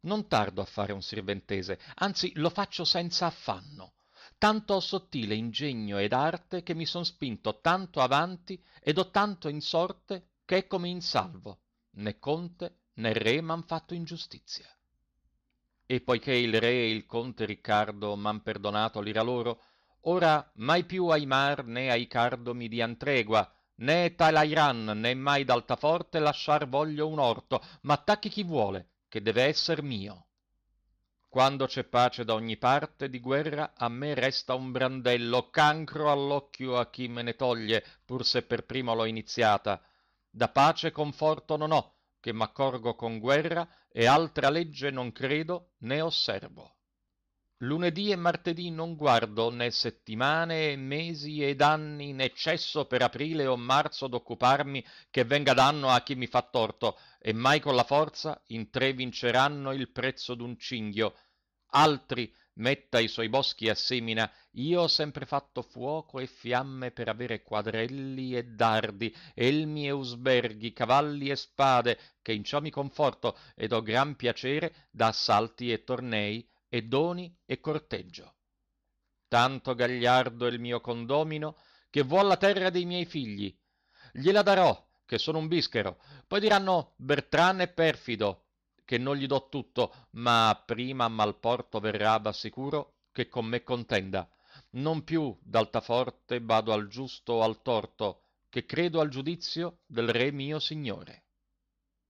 Non tardo a fare un sirventese, anzi lo faccio senza affanno. Tanto ho sottile ingegno ed arte che mi son spinto tanto avanti ed ho tanto in sorte che eccomi in salvo. Né conte né re m'han fatto ingiustizia. E poiché il re e il conte Riccardo m'han perdonato l'ira loro, ora mai più ai mar né ai cardo mi dian tregua, né Talairan né mai d'Altaforte lasciar voglio un orto, ma attacchi chi vuole, che deve esser mio. Quando c'è pace da ogni parte di guerra, a me resta un brandello, cancro all'occhio a chi me ne toglie, pur se per primo l'ho iniziata. Da pace conforto non ho, che m'accorgo con guerra, e altra legge non credo né osservo. Lunedì e martedì non guardo né settimane e mesi ed anni, né cesso per aprile o marzo d'occuparmi che venga danno a chi mi fa torto, e mai con la forza in tre vinceranno il prezzo d'un cinghio. Altri metta i suoi boschi a semina, io ho sempre fatto fuoco e fiamme per avere quadrelli e dardi, elmi e usberghi, cavalli e spade, che in ciò mi conforto ed ho gran piacere da assalti e tornei e doni e corteggio. Tanto gagliardo è il mio condomino che vuol la terra dei miei figli. Gliela darò, che sono un bischero. Poi diranno Bertran è perfido, che non gli do tutto, ma prima a Malporto verrà da sicuro che con me contenda. Non più d'altaforte bado al giusto o al torto, che credo al giudizio del re mio signore.